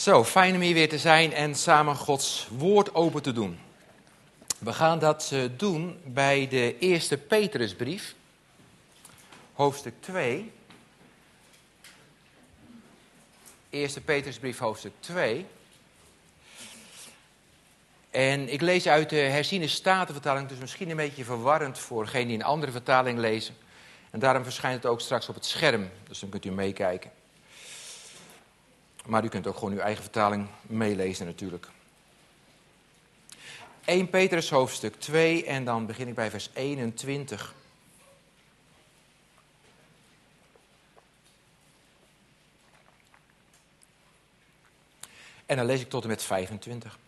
Zo, fijn om hier weer te zijn en samen Gods woord open te doen. We gaan dat doen bij de eerste Petrusbrief, hoofdstuk 2. Eerste Petrusbrief, hoofdstuk 2. En ik lees uit de herziene statenvertaling, dus misschien een beetje verwarrend voor degenen die een andere vertaling lezen. En daarom verschijnt het ook straks op het scherm, dus dan kunt u meekijken. Maar u kunt ook gewoon uw eigen vertaling meelezen natuurlijk. 1 Petrus hoofdstuk 2 en dan begin ik bij vers 21. En dan lees ik tot en met 25.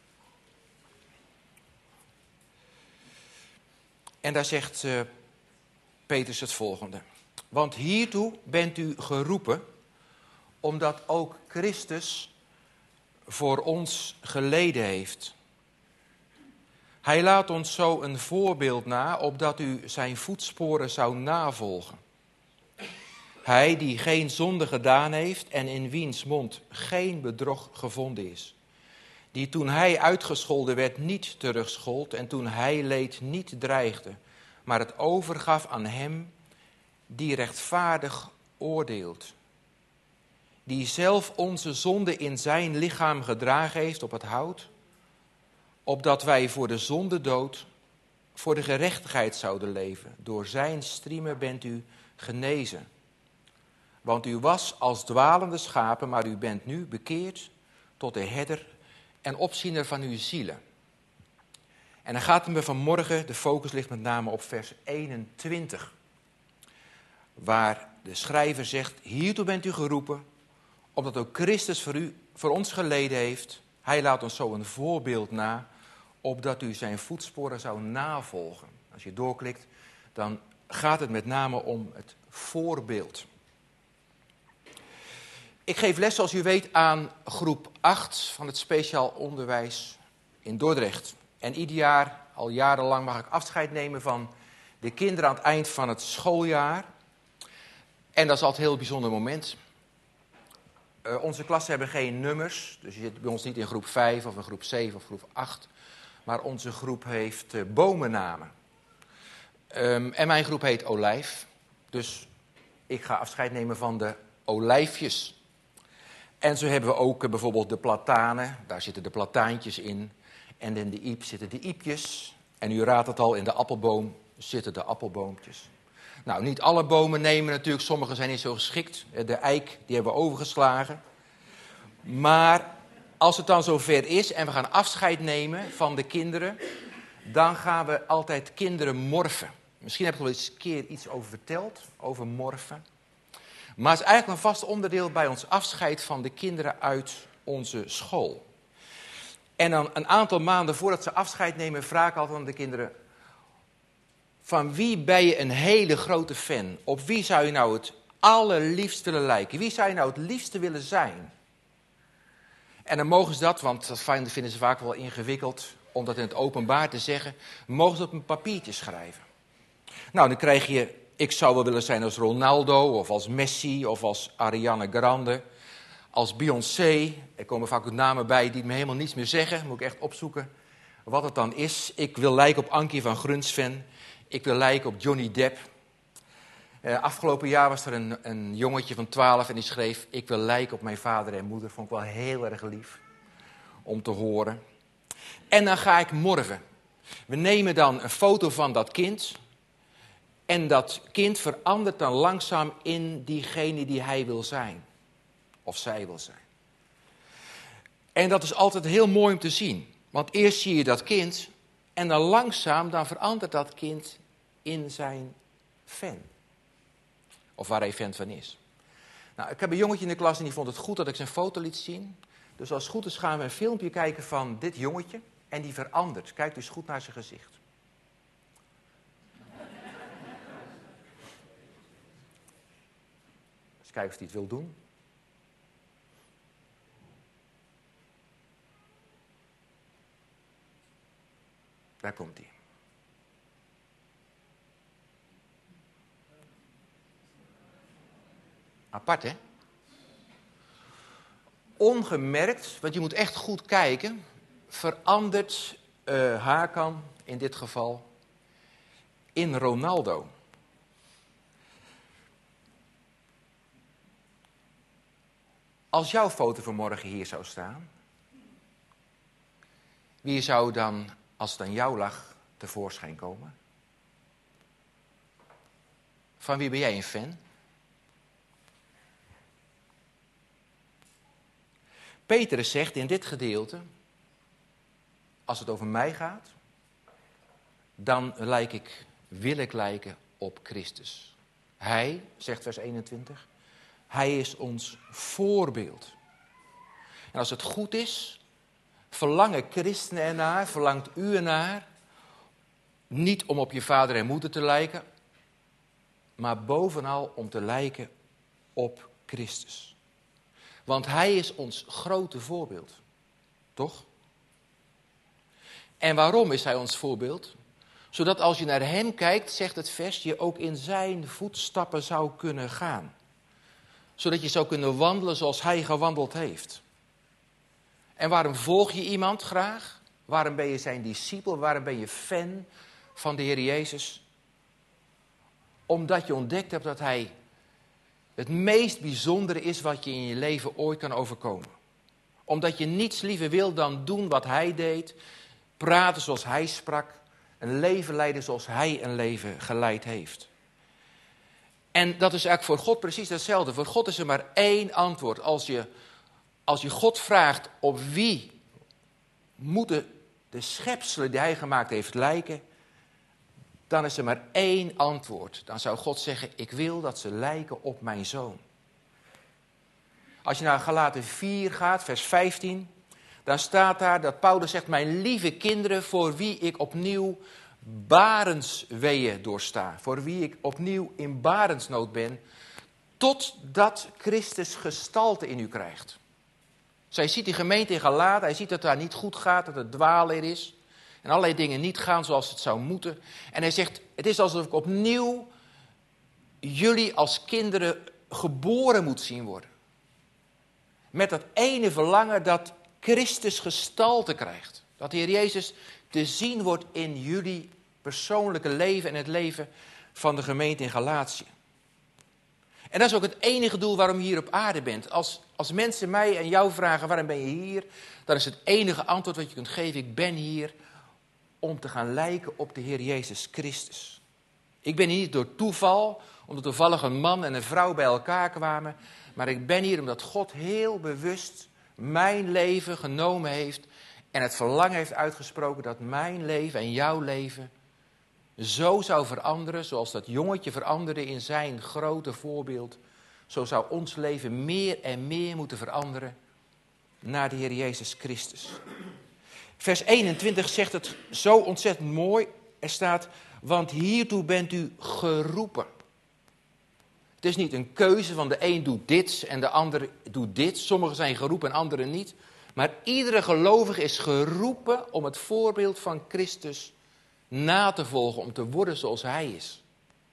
En daar zegt Petrus het volgende. Want hiertoe bent u geroepen, omdat ook Christus voor ons geleden heeft. Hij laat ons zo een voorbeeld na, opdat u zijn voetsporen zou navolgen. Hij die geen zonde gedaan heeft en in wiens mond geen bedrog gevonden is. Die toen hij uitgescholden werd niet terugschold en toen hij leed niet dreigde, maar het overgaf aan hem die rechtvaardig oordeelt. Die zelf onze zonde in zijn lichaam gedragen heeft op het hout, opdat wij voor de zonde dood, voor de gerechtigheid zouden leven. Door zijn striemen bent u genezen. Want u was als dwalende schapen, maar u bent nu bekeerd tot de herder en opziener van uw zielen. En dan gaat het me vanmorgen, de focus ligt met name op vers 21. Waar de schrijver zegt, hiertoe bent u geroepen, omdat ook Christus voor ons geleden heeft. Hij laat ons zo een voorbeeld na, opdat u zijn voetsporen zou navolgen. Als je doorklikt, dan gaat het met name om het voorbeeld. Ik geef les, zoals u weet, aan groep 8 van het speciaal onderwijs in Dordrecht. En ieder jaar, al jarenlang, mag ik afscheid nemen van de kinderen aan het eind van het schooljaar. En dat is altijd een heel bijzonder moment. Onze klassen hebben geen nummers, dus je zit bij ons niet in groep 5 of in groep 7 of groep 8. Maar onze groep heeft bomennamen. En mijn groep heet Olijf. Dus ik ga afscheid nemen van de olijfjes. En zo hebben we ook bijvoorbeeld de platanen. Daar zitten de plataantjes in. En in de iep zitten de iepjes. En u raadt het al, in de appelboom zitten de appelboompjes. Nou, niet alle bomen nemen natuurlijk. Sommige zijn niet zo geschikt. De eik, die hebben we overgeslagen. Maar als het dan zover is en we gaan afscheid nemen van de kinderen, dan gaan we altijd kinderen morfen. Misschien heb ik er wel eens een keer iets over verteld, over morfen. Maar het is eigenlijk een vast onderdeel bij ons afscheid van de kinderen uit onze school. En dan een aantal maanden voordat ze afscheid nemen, vraag ik altijd aan de kinderen: van wie ben je een hele grote fan? Op wie zou je nou het allerliefst willen lijken? Wie zou je nou het liefste willen zijn? En dan mogen ze dat, want dat vinden ze vaak wel ingewikkeld om dat in het openbaar te zeggen, mogen ze op een papiertje schrijven. Nou, dan krijg je, ik zou wel willen zijn als Ronaldo, of als Messi, of als Ariana Grande, als Beyoncé. Er komen vaak ook namen bij die me helemaal niets meer zeggen. Moet ik echt opzoeken wat het dan is. Ik wil lijken op Ankie van Grunsven. Ik wil lijken op Johnny Depp. Afgelopen jaar was er een jongetje van 12 en die schreef: ik wil lijken op mijn vader en moeder. Vond ik wel heel erg lief om te horen. En dan ga ik morgen. We nemen dan een foto van dat kind. En dat kind verandert dan langzaam in diegene die hij wil zijn. Of zij wil zijn. En dat is altijd heel mooi om te zien. Want eerst zie je dat kind. En dan langzaam dan verandert dat kind in zijn fan. Of waar hij fan van is. Nou, ik heb een jongetje in de klas en die vond het goed dat ik zijn foto liet zien. Dus als het goed is gaan we een filmpje kijken van dit jongetje. En die verandert. Kijk dus goed naar zijn gezicht. Eens kijken of hij het wil doen. Daar komt hij. Apart, hè? ongemerkt, want je moet echt goed kijken, verandert Hakan in dit geval in Ronaldo. Als jouw foto vanmorgen hier zou staan, wie zou dan, als het aan jou lag, tevoorschijn komen? Van wie ben jij een fan? Petrus zegt in dit gedeelte, als het over mij gaat, dan wil ik lijken op Christus. Hij, zegt vers 21, hij is ons voorbeeld. En als het goed is, verlangen christenen ernaar, verlangt u ernaar, niet om op je vader en moeder te lijken, maar bovenal om te lijken op Christus. Want hij is ons grote voorbeeld. Toch? En waarom is hij ons voorbeeld? Zodat als je naar hem kijkt, zegt het vers, je ook in zijn voetstappen zou kunnen gaan. Zodat je zou kunnen wandelen zoals hij gewandeld heeft. En waarom volg je iemand graag? Waarom ben je zijn discipel? Waarom ben je fan van de Heer Jezus? Omdat je ontdekt hebt dat hij het meest bijzondere is wat je in je leven ooit kan overkomen. Omdat je niets liever wil dan doen wat hij deed, praten zoals hij sprak, een leven leiden zoals hij een leven geleid heeft. En dat is eigenlijk voor God precies hetzelfde. Voor God is er maar één antwoord. Als je God vraagt op wie moeten de schepselen die hij gemaakt heeft lijken, dan is er maar één antwoord. Dan zou God zeggen, ik wil dat ze lijken op mijn zoon. Als je naar Galaten 4 gaat, vers 15, dan staat daar dat Paulus zegt, mijn lieve kinderen, voor wie ik opnieuw barensweeën doorsta. Voor wie ik opnieuw in barensnood ben, totdat Christus gestalte in u krijgt. Zij ziet die gemeente in Galaten, hij ziet dat het daar niet goed gaat, dat het dwaalleer is. En allerlei dingen niet gaan zoals het zou moeten. En hij zegt, het is alsof ik opnieuw jullie als kinderen geboren moet zien worden. Met dat ene verlangen dat Christus gestalte krijgt. Dat de Heer Jezus te zien wordt in jullie persoonlijke leven en het leven van de gemeente in Galatië. En dat is ook het enige doel waarom je hier op aarde bent. Als mensen mij en jou vragen, waarom ben je hier? Dan is het enige antwoord wat je kunt geven, ik ben hier om te gaan lijken op de Heer Jezus Christus. Ik ben hier niet door toeval, omdat toevallig een man en een vrouw bij elkaar kwamen. Maar ik ben hier omdat God heel bewust mijn leven genomen heeft. En het verlangen heeft uitgesproken dat mijn leven en jouw leven zo zou veranderen. Zoals dat jongetje veranderde in zijn grote voorbeeld. Zo zou ons leven meer en meer moeten veranderen naar de Heer Jezus Christus. Vers 21 zegt het zo ontzettend mooi. Er staat, want hiertoe bent u geroepen. Het is niet een keuze van de een doet dit en de ander doet dit. Sommigen zijn geroepen en anderen niet. Maar iedere gelovige is geroepen om het voorbeeld van Christus na te volgen. Om te worden zoals hij is.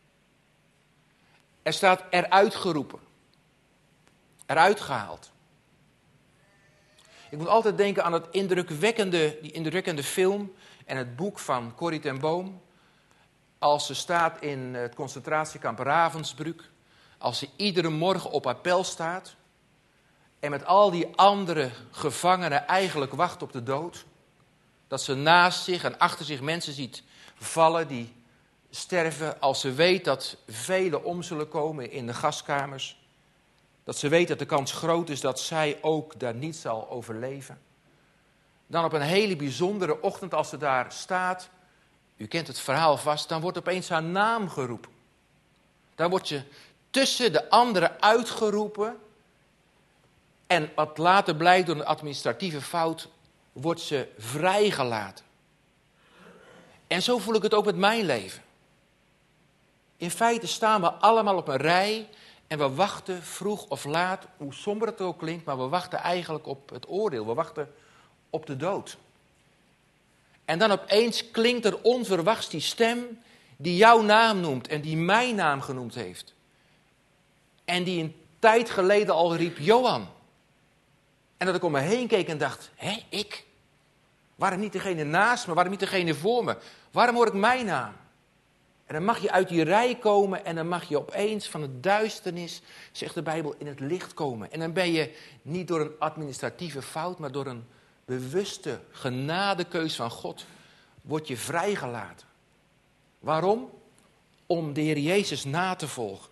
Er staat eruit geroepen. Eruit gehaald. Ik moet altijd denken aan die indrukwekkende film en het boek van Corrie ten Boom. Als ze staat in het concentratiekamp Ravensbrück. Als ze iedere morgen op appel staat. En met al die andere gevangenen eigenlijk wacht op de dood. Dat ze naast zich en achter zich mensen ziet vallen die sterven. Als ze weet dat velen om zullen komen in de gaskamers. Dat ze weet dat de kans groot is dat zij ook daar niet zal overleven. Dan op een hele bijzondere ochtend als ze daar staat. U kent het verhaal vast. Dan wordt opeens haar naam geroepen. Dan wordt ze tussen de anderen uitgeroepen. En wat later blijkt door een administratieve fout, wordt ze vrijgelaten. En zo voel ik het ook met mijn leven. In feite staan we allemaal op een rij en we wachten vroeg of laat, hoe somber het ook klinkt, maar we wachten eigenlijk op het oordeel. We wachten op de dood. En dan opeens klinkt er onverwachts die stem die jouw naam noemt en die mijn naam genoemd heeft. En die een tijd geleden al riep, Johan. En dat ik om me heen keek en dacht, ik? Waarom niet degene naast me? Waarom niet degene voor me? Waarom hoor ik mijn naam? En dan mag je uit die rij komen en dan mag je opeens van het duisternis, zegt de Bijbel, in het licht komen. En dan ben je niet door een administratieve fout, maar door een bewuste genadekeus van God, word je vrijgelaten. Waarom? Om de Heer Jezus na te volgen.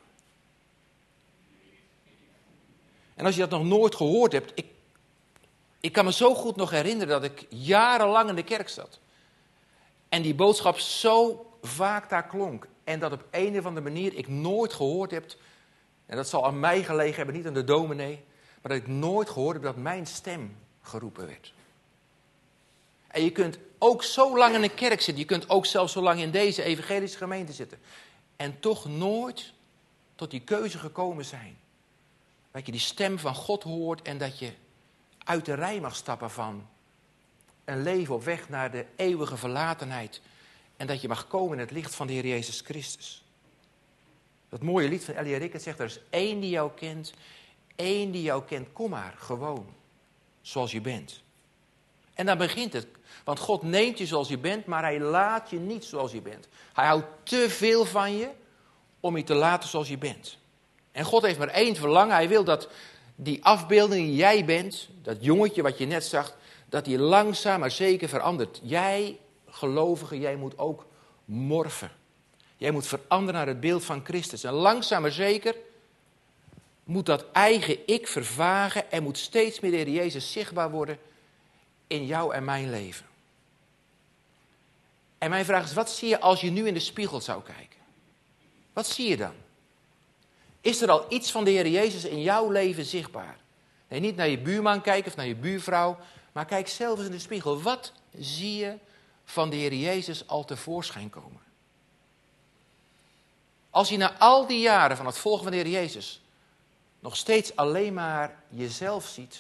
En als je dat nog nooit gehoord hebt, ik kan me zo goed nog herinneren dat ik jarenlang in de kerk zat. En die boodschap zo vaak daar klonk. En dat op een of andere manier ik nooit gehoord heb, en dat zal aan mij gelegen hebben, niet aan de dominee, maar dat ik nooit gehoord heb dat mijn stem geroepen werd. En je kunt ook zo lang in een kerk zitten, je kunt ook zelfs zo lang in deze evangelische gemeente zitten. En toch nooit tot die keuze gekomen zijn. Dat je die stem van God hoort en dat je uit de rij mag stappen van een leven op weg naar de eeuwige verlatenheid. En dat je mag komen in het licht van de Heer Jezus Christus. Dat mooie lied van Elia Rickert zegt, er is één die jou kent. Één die jou kent, kom maar, gewoon. Zoals je bent. En dan begint het. Want God neemt je zoals je bent, maar hij laat je niet zoals je bent. Hij houdt te veel van je om je te laten zoals je bent. En God heeft maar één verlangen. Hij wil dat die afbeelding die jij bent, dat jongetje wat je net zag, dat die langzaam maar zeker verandert. Jij, gelovige, jij moet ook morfen. Jij moet veranderen naar het beeld van Christus. En langzaam maar zeker moet dat eigen ik vervagen en moet steeds meer de Heer Jezus zichtbaar worden in jou en mijn leven. En mijn vraag is, wat zie je als je nu in de spiegel zou kijken? Wat zie je dan? Is er al iets van de Heer Jezus in jouw leven zichtbaar? Nee, niet naar je buurman kijken of naar je buurvrouw, maar kijk zelf eens in de spiegel. Wat zie je van de Heer Jezus al tevoorschijn komen? Als je na al die jaren van het volgen van de Heer Jezus nog steeds alleen maar jezelf ziet.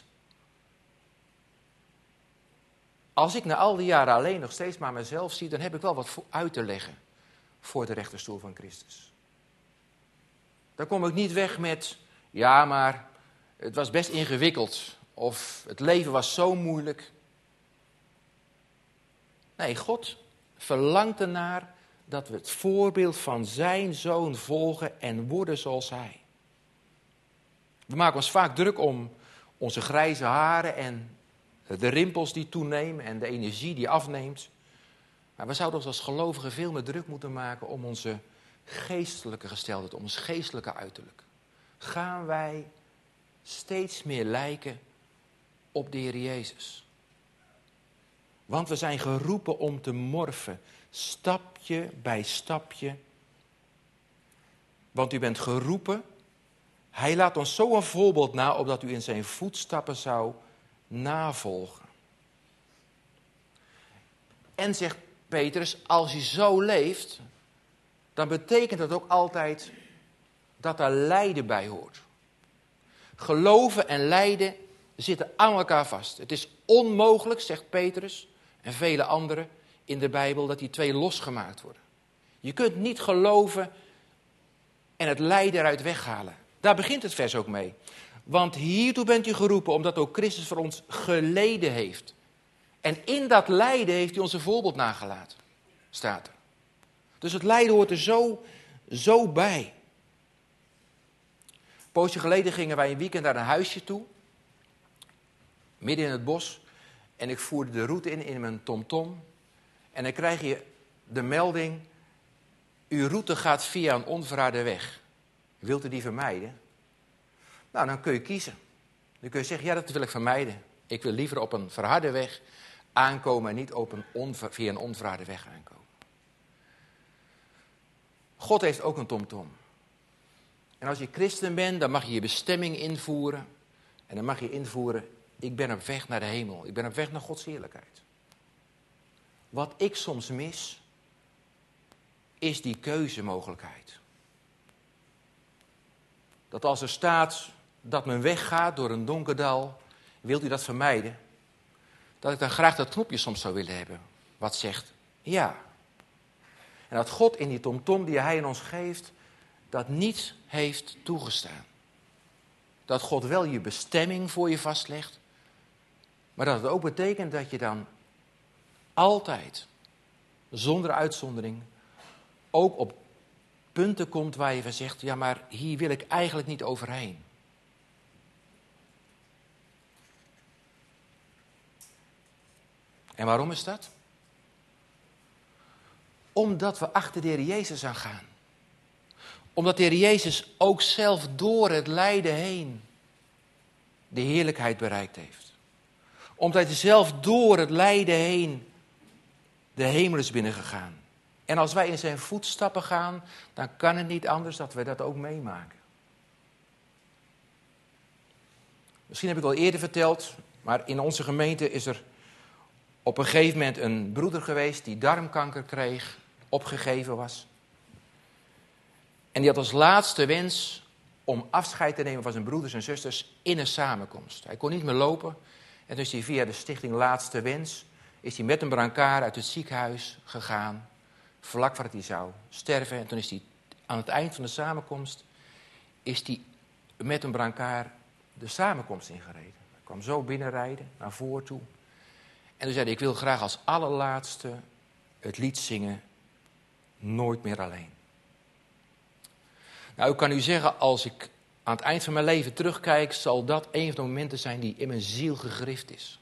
Als ik na al die jaren alleen nog steeds maar mezelf zie, dan heb ik wel wat uit te leggen voor de rechterstoel van Christus. Dan kom ik niet weg met, ja maar het was best ingewikkeld of het leven was zo moeilijk. Nee, God verlangt ernaar dat we het voorbeeld van zijn Zoon volgen en worden zoals hij. We maken ons vaak druk om onze grijze haren en de rimpels die toenemen en de energie die afneemt. Maar we zouden ons als gelovigen veel meer druk moeten maken om onze geestelijke gesteldheid, om ons geestelijke uiterlijk. Gaan wij steeds meer lijken op de Heer Jezus. Want we zijn geroepen om te morfen, stapje bij stapje. Want u bent geroepen. Hij laat ons zo een voorbeeld na, opdat u in zijn voetstappen zou navolgen. En zegt Petrus, als je zo leeft, dan betekent dat ook altijd dat daar lijden bij hoort. Geloven en lijden zitten aan elkaar vast. Het is onmogelijk, zegt Petrus en vele anderen in de Bijbel, dat die twee losgemaakt worden. Je kunt niet geloven en het lijden eruit weghalen. Daar begint het vers ook mee. Want hiertoe bent u geroepen, omdat ook Christus voor ons geleden heeft. En in dat lijden heeft hij ons een voorbeeld nagelaten, staat er. Dus het lijden hoort er zo bij. Een poosje geleden gingen wij een weekend naar een huisje toe, midden in het bos. En ik voerde de route in mijn TomTom. En dan krijg je de melding, uw route gaat via een onverharde weg. Wilt u die vermijden? Nou, dan kun je kiezen. Dan kun je zeggen, ja, dat wil ik vermijden. Ik wil liever op een verharde weg aankomen en niet via een onverharde weg aankomen. God heeft ook een TomTom. En als je christen bent, dan mag je je bestemming invoeren. En dan mag je invoeren, ik ben op weg naar de hemel. Ik ben op weg naar Gods heerlijkheid. Wat ik soms mis, is die keuzemogelijkheid. Dat als er staat dat men weggaat door een donker dal, wilt u dat vermijden? Dat ik dan graag dat knopje soms zou willen hebben, wat zegt ja. En dat God in die TomTom die hij in ons geeft, dat niet heeft toegestaan. Dat God wel je bestemming voor je vastlegt, Maar dat het ook betekent dat je dan altijd, zonder uitzondering, ook op punten komt waar je van zegt, ja, maar hier wil ik eigenlijk niet overheen. En waarom is dat? Omdat we achter de Heer Jezus aan gaan. Omdat de Heer Jezus ook zelf door het lijden heen de heerlijkheid bereikt heeft. Omdat hij zelf door het lijden heen de hemel is binnengegaan. En als wij in zijn voetstappen gaan, dan kan het niet anders dat we dat ook meemaken. Misschien heb ik al eerder verteld, maar in onze gemeente is er op een gegeven moment een broeder geweest die darmkanker kreeg, opgegeven was. En die had als laatste wens om afscheid te nemen van zijn broeders en zusters in een samenkomst. Hij kon niet meer lopen en dus via de stichting Laatste Wens is hij met een brancard uit het ziekenhuis gegaan, vlak voordat hij zou sterven. En toen is hij aan het eind van de samenkomst, is hij met een brancard de samenkomst ingereden. Hij kwam zo binnenrijden, naar voren toe. En toen zei hij, ik wil graag als allerlaatste het lied zingen, Nooit meer alleen. Nou, ik kan u zeggen, als ik aan het eind van mijn leven terugkijk, zal dat een van de momenten zijn die in mijn ziel gegrift is.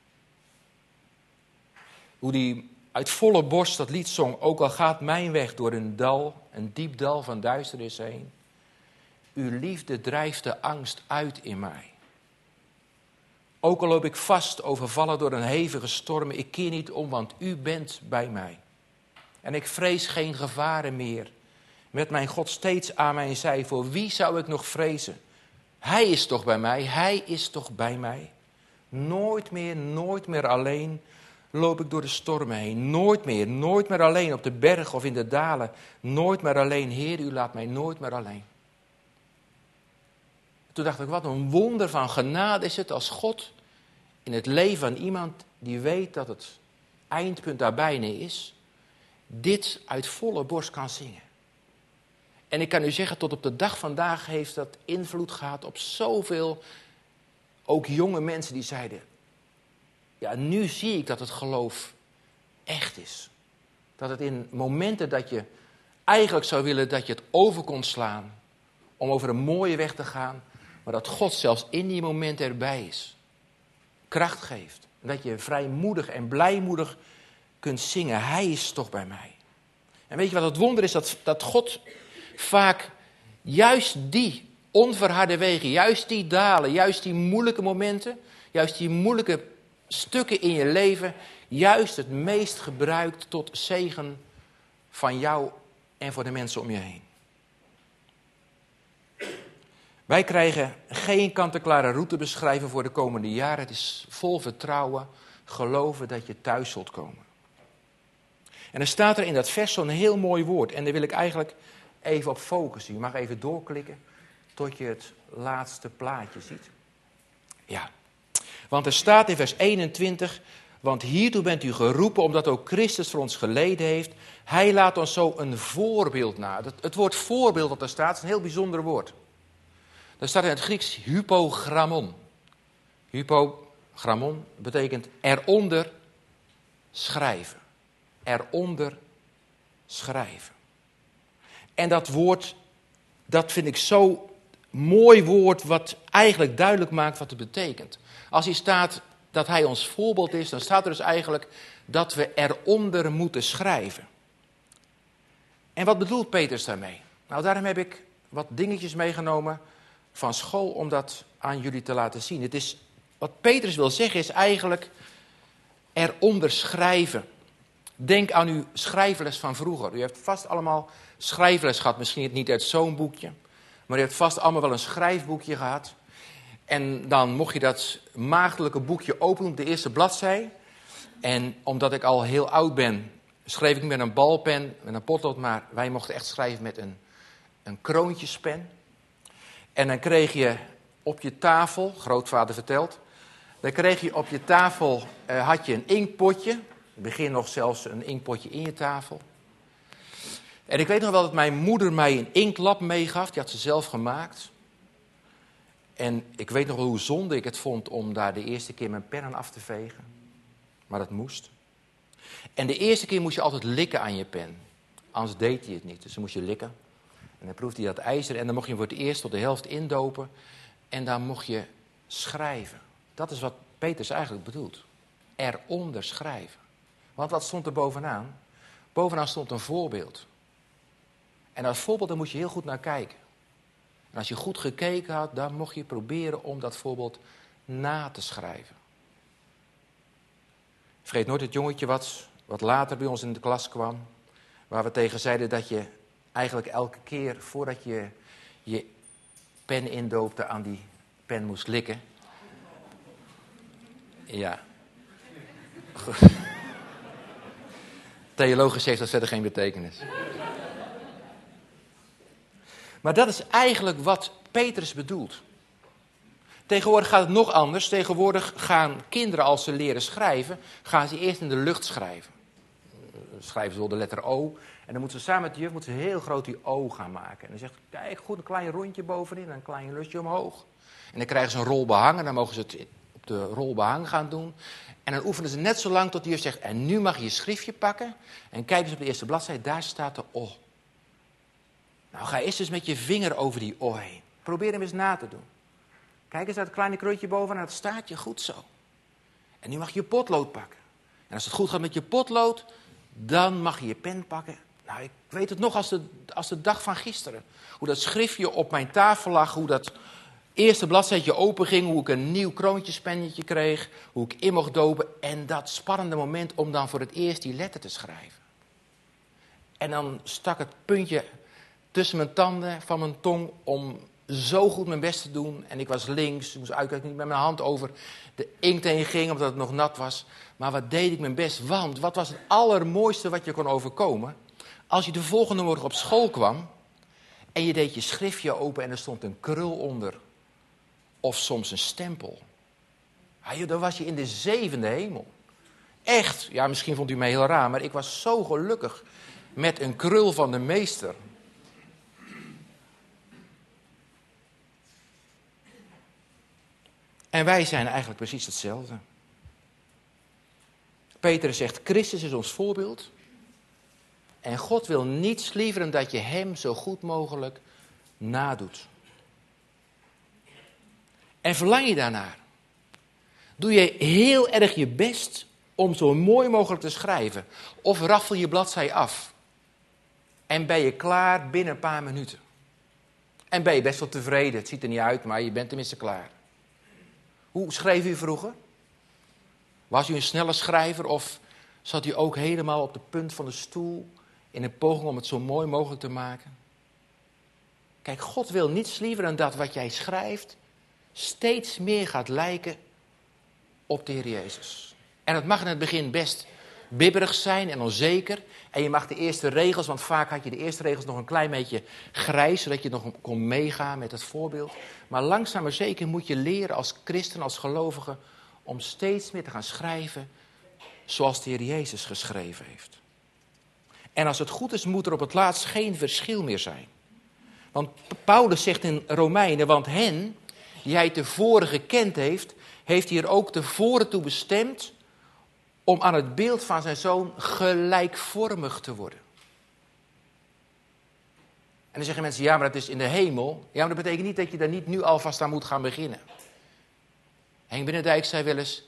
Hoe die uit volle borst dat lied zong, ook al gaat mijn weg door een dal, een diep dal van duisternis heen. Uw liefde drijft de angst uit in mij. Ook al loop ik vast, overvallen door een hevige storm, ik keer niet om, want u bent bij mij. En ik vrees geen gevaren meer. Met mijn God steeds aan mijn zij, voor wie zou ik nog vrezen? Hij is toch bij mij, hij is toch bij mij. Nooit meer alleen loop ik door de stormen heen. Nooit meer alleen op de berg of in de dalen. Nooit meer alleen, Heer, u laat mij nooit meer alleen. Toen dacht ik, wat een wonder van genade is het als God in het leven van iemand die weet dat het eindpunt daar bijna is, dit uit volle borst kan zingen. En ik kan u zeggen, tot op de dag vandaag heeft dat invloed gehad op zoveel, ook jonge mensen die zeiden, ja, nu zie ik dat het geloof echt is. Dat het in momenten dat je eigenlijk zou willen dat je het over kon slaan, om over een mooie weg te gaan, maar dat God zelfs in die momenten erbij is. Kracht geeft. En dat je vrijmoedig en blijmoedig kunt zingen. Hij is toch bij mij. En weet je wat het wonder is? Dat God vaak juist die onverharde wegen, juist die dalen, juist die moeilijke momenten, juist die moeilijke stukken in je leven, juist het meest gebruikt tot zegen van jou en voor de mensen om je heen. Wij krijgen geen kant-en-klare route beschrijven voor de komende jaren. Het is vol vertrouwen, geloven dat je thuis zult komen. En er staat er in dat vers zo'n heel mooi woord. En daar wil ik eigenlijk even op focussen. Je mag even doorklikken tot je het laatste plaatje ziet. Ja, want er staat in vers 21... Want hiertoe bent u geroepen, omdat ook Christus voor ons geleden heeft. Hij laat ons zo een voorbeeld na. Het woord voorbeeld dat er staat is een heel bijzonder woord. Daar staat in het Grieks hypogrammon. Hypogrammon betekent eronder schrijven. Eronder schrijven. En dat woord, dat vind ik zo mooi woord wat eigenlijk duidelijk maakt wat het betekent. Als hier staat dat hij ons voorbeeld is, dan staat er dus eigenlijk dat we eronder moeten schrijven. En wat bedoelt Petrus daarmee? Nou, daarom heb ik wat dingetjes meegenomen van school om dat aan jullie te laten zien. Het is, wat Petrus wil zeggen is eigenlijk eronder schrijven. Denk aan uw schrijfles van vroeger. U heeft vast allemaal schrijfles gehad. Misschien niet uit zo'n boekje. Maar u hebt vast allemaal wel een schrijfboekje gehad. En dan mocht je dat maagdelijke boekje openen op de eerste bladzij. En omdat ik al heel oud ben, schreef ik met een balpen, met een potlood. Maar wij mochten echt schrijven met een kroontjespen. En dan kreeg je op je tafel, grootvader vertelt, dan kreeg je op je tafel, had je een inkpotje. In het begin nog zelfs een inkpotje in je tafel. En ik weet nog wel dat mijn moeder mij een inklap meegaf, die had ze zelf gemaakt. En ik weet nog wel hoe zonde ik het vond om daar de eerste keer mijn pen aan af te vegen. Maar dat moest. En de eerste keer moest je altijd likken aan je pen. Anders deed hij het niet. Dus dan moest je likken. En dan proefde hij dat ijzer. En dan mocht je voor het eerst tot de helft indopen. En dan mocht je schrijven. Dat is wat Petrus eigenlijk bedoelt. Eronder schrijven. Want wat stond er bovenaan? Bovenaan stond een voorbeeld. En dat voorbeeld, daar moest je heel goed naar kijken. En als je goed gekeken had, dan mocht je proberen om dat voorbeeld na te schrijven. Vergeet nooit het jongetje wat later bij ons in de klas kwam. Waar we tegen zeiden dat je eigenlijk elke keer voordat je je pen indoopte aan die pen moest likken. Ja. Theologisch heeft dat verder geen betekenis. Maar dat is eigenlijk wat Petrus bedoelt. Tegenwoordig gaat het nog anders. Tegenwoordig gaan kinderen, als ze leren schrijven, gaan ze eerst in de lucht schrijven. Dan schrijven ze wel de letter O. En dan moeten ze samen met de juf heel groot die O gaan maken. En dan zegt, kijk goed, een klein rondje bovenin en een klein lusje omhoog. En dan krijgen ze een rol behang en dan mogen ze het op de rol behang gaan doen. En dan oefenen ze net zo lang tot de juf zegt, en nu mag je je schriftje pakken. En kijk eens op de eerste bladzijde, daar staat de O. Nou, ga eerst eens met je vinger over die O heen. Probeer hem eens na te doen. Kijk eens naar het kleine krultje bovenaan, het staat je goed zo. En nu mag je je potlood pakken. En als het goed gaat met je potlood, dan mag je je pen pakken. Nou, ik weet het nog als de dag van gisteren. Hoe dat schriftje op mijn tafel lag, hoe dat eerste bladzijtje open ging, hoe ik een nieuw kroontjespennetje kreeg, hoe ik in mocht dopen. En dat spannende moment om dan voor het eerst die letter te schrijven. En dan stak het puntje tussen mijn tanden van mijn tong om zo goed mijn best te doen. En ik was links, ik moest uitkijken niet met mijn hand over de inkt heen ging, omdat het nog nat was. Maar wat deed ik mijn best? Want wat was het allermooiste wat je kon overkomen? Als je de volgende morgen op school kwam en je deed je schriftje open en er stond een krul onder. Of soms een stempel. Ja, dan was je in de 7e hemel. Echt, ja, misschien vond u mij heel raar, maar ik was zo gelukkig met een krul van de meester. En wij zijn eigenlijk precies hetzelfde. Petrus zegt, Christus is ons voorbeeld. En God wil niets liever dan dat je hem zo goed mogelijk nadoet. En verlang je daarnaar? Doe je heel erg je best om zo mooi mogelijk te schrijven? Of raffel je bladzij af? En ben je klaar binnen een paar minuten? En ben je best wel tevreden? Het ziet er niet uit, maar je bent tenminste klaar. Hoe schreef u vroeger? Was u een snelle schrijver of zat u ook helemaal op de punt van de stoel in een poging om het zo mooi mogelijk te maken? Kijk, God wil niets liever dan dat wat jij schrijft steeds meer gaat lijken op de Heer Jezus. En het mag in het begin best bibberig zijn en onzeker. En je mag de eerste regels, want vaak had je de eerste regels nog een klein beetje grijs, zodat je nog kon meegaan met het voorbeeld. Maar langzaam maar zeker moet je leren als christen, als gelovige, om steeds meer te gaan schrijven zoals de Heer Jezus geschreven heeft. En als het goed is, moet er op het laatst geen verschil meer zijn. Want Paulus zegt in Romeinen, want hen die hij tevoren gekend heeft, heeft hij er ook tevoren toe bestemd om aan het beeld van zijn zoon gelijkvormig te worden. En dan zeggen mensen, ja, maar dat is in de hemel. Ja, maar dat betekent niet dat je daar niet nu alvast aan moet gaan beginnen. Henk Binnendijk zei wel eens,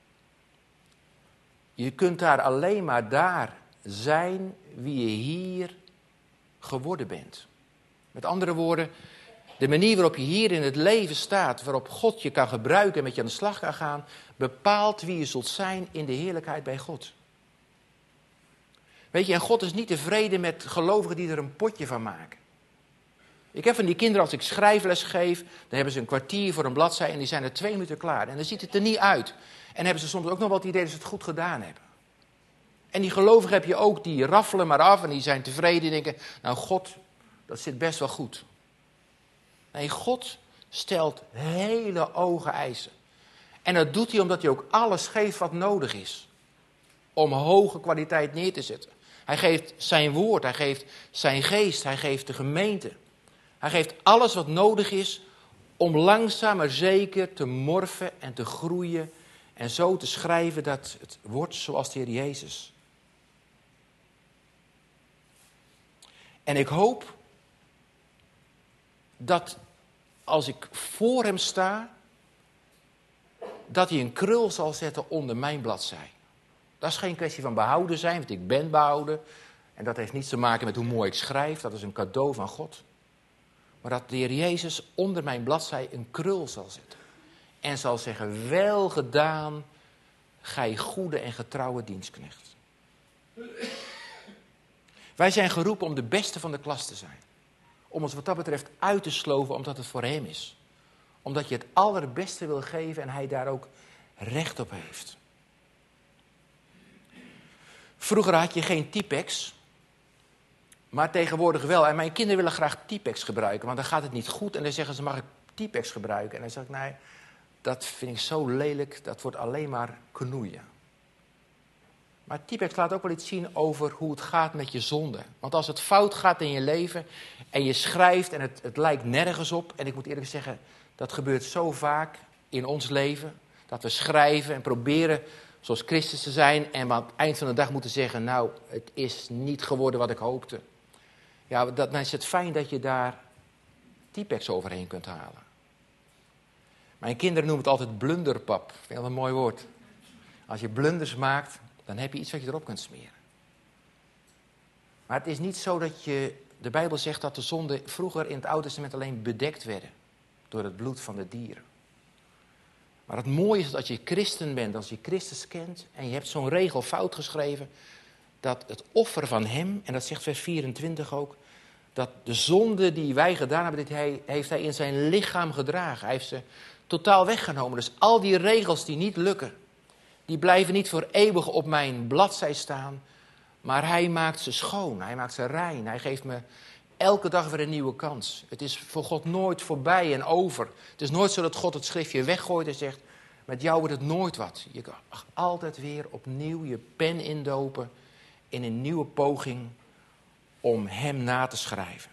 je kunt daar alleen maar daar zijn wie je hier geworden bent. Met andere woorden, de manier waarop je hier in het leven staat, waarop God je kan gebruiken en met je aan de slag kan gaan, bepaalt wie je zult zijn in de heerlijkheid bij God. Weet je, en God is niet tevreden met gelovigen die er een potje van maken. Ik heb van die kinderen, als ik schrijfles geef, dan hebben ze een kwartier voor een bladzij en die zijn er 2 minuten klaar. En dan ziet het er niet uit. En hebben ze soms ook nog wel het idee dat ze het goed gedaan hebben. En die gelovigen heb je ook, die raffelen maar af en die zijn tevreden en denken, nou God, dat zit best wel goed. Nee, God stelt hele hoge eisen. En dat doet hij omdat hij ook alles geeft wat nodig is. Om hoge kwaliteit neer te zetten. Hij geeft zijn woord, hij geeft zijn geest, hij geeft de gemeente. Hij geeft alles wat nodig is Om langzaam maar zeker te morfen en te groeien en zo te schrijven dat het wordt zoals de Heer Jezus. En ik hoop dat als ik voor hem sta, dat hij een krul zal zetten onder mijn bladzij. Dat is geen kwestie van behouden zijn, want ik ben behouden. En dat heeft niets te maken met hoe mooi ik schrijf, dat is een cadeau van God. Maar dat de Heer Jezus onder mijn bladzij een krul zal zetten. En zal zeggen, wel gedaan, gij goede en getrouwe dienstknecht. Wij zijn geroepen om de beste van de klas te zijn. Om ons wat dat betreft uit te sloven, omdat het voor hem is. Omdat je het allerbeste wil geven en hij daar ook recht op heeft. Vroeger had je geen Tipex, maar tegenwoordig wel. En mijn kinderen willen graag Tipex gebruiken, want dan gaat het niet goed. En dan zeggen ze, mag ik Tipex gebruiken? En dan zeg ik, nee, dat vind ik zo lelijk, dat wordt alleen maar knoeien. Maar Tipex laat ook wel iets zien over hoe het gaat met je zonde. Want als het fout gaat in je leven en je schrijft en het lijkt nergens op. En ik moet eerlijk zeggen, dat gebeurt zo vaak in ons leven. Dat we schrijven en proberen zoals Christus te zijn. En aan het eind van de dag moeten zeggen, nou, het is niet geworden wat ik hoopte. Ja, dan is het fijn dat je daar Tipex overheen kunt halen. Mijn kinderen noemen het altijd blunderpap. Ik vind dat een mooi woord. Als je blunders maakt, dan heb je iets wat je erop kunt smeren. Maar het is niet zo dat de Bijbel zegt dat de zonden vroeger in het Oude Testament alleen bedekt werden door het bloed van de dieren. Maar het mooie is dat als je christen bent, als je Christus kent en je hebt zo'n regel fout geschreven, dat het offer van hem, en dat zegt vers 24 ook, dat de zonde die wij gedaan hebben, heeft hij in zijn lichaam gedragen. Hij heeft ze totaal weggenomen. Dus al die regels die niet lukken, die blijven niet voor eeuwig op mijn bladzij staan. Maar hij maakt ze schoon, hij maakt ze rein. Hij geeft me elke dag weer een nieuwe kans. Het is voor God nooit voorbij en over. Het is nooit zo dat God het schriftje weggooit en zegt, met jou wordt het nooit wat. Je kan altijd weer opnieuw je pen indopen in een nieuwe poging om hem na te schrijven.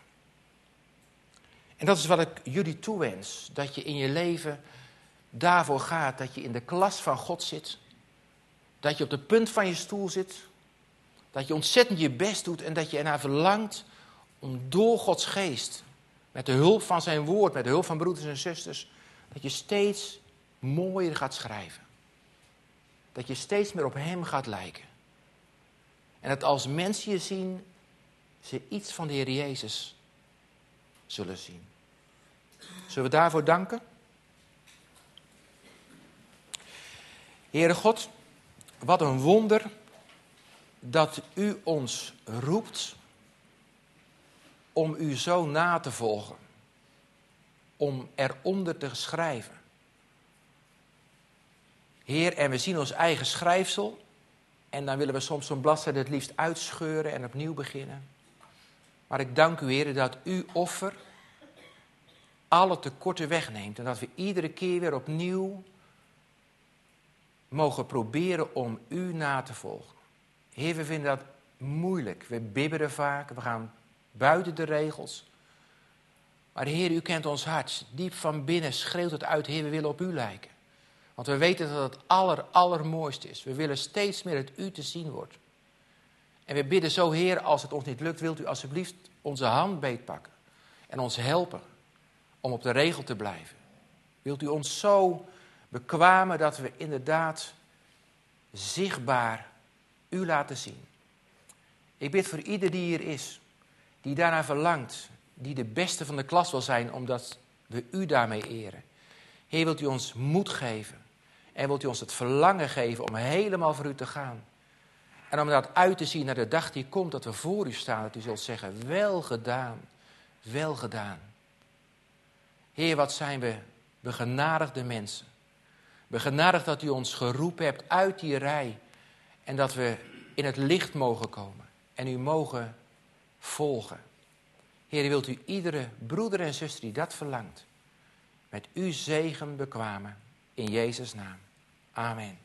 En dat is wat ik jullie toewens. Dat je in je leven daarvoor gaat. Dat je in de klas van God zit. Dat je op de punt van je stoel zit. Dat je ontzettend je best doet en dat je ernaar verlangt om door Gods geest, met de hulp van zijn woord, met de hulp van broeders en zusters, dat je steeds mooier gaat schrijven. Dat je steeds meer op hem gaat lijken. En dat als mensen je zien, ze iets van de Heer Jezus zullen zien. Zullen we daarvoor danken? Heere God, wat een wonder dat u ons roept om u zo na te volgen. Om eronder te schrijven. Heer, en we zien ons eigen schrijfsel. En dan willen we soms zo'n bladzijde het liefst uitscheuren en opnieuw beginnen. Maar ik dank u, Heer, dat uw offer alle tekorten wegneemt. En dat we iedere keer weer opnieuw mogen proberen om u na te volgen. Heer, we vinden dat moeilijk. We bibberen vaak, we gaan buiten de regels. Maar Heer, u kent ons hart. Diep van binnen schreeuwt het uit, Heer, we willen op u lijken. Want we weten dat het allermooiste is. We willen steeds meer dat u te zien wordt. En we bidden zo, Heer, als het ons niet lukt, wilt u alsjeblieft onze hand beetpakken. En ons helpen om op de regel te blijven. Wilt u ons zo bekwamen dat we inderdaad zichtbaar u laten zien. Ik bid voor ieder die hier is, die daarnaar verlangt, die de beste van de klas wil zijn, omdat we u daarmee eren. Heer, wilt u ons moed geven en wilt u ons het verlangen geven om helemaal voor u te gaan. En om dat uit te zien naar de dag die komt, dat we voor u staan, dat u zult zeggen, wel gedaan, wel gedaan. Heer, wat zijn we begenadigde mensen. Begenadigd dat u ons geroepen hebt uit die rij en dat we in het licht mogen komen en u mogen volgen. Heer, wilt u iedere broeder en zuster die dat verlangt, met uw zegen bekwamen, in Jezus' naam. Amen.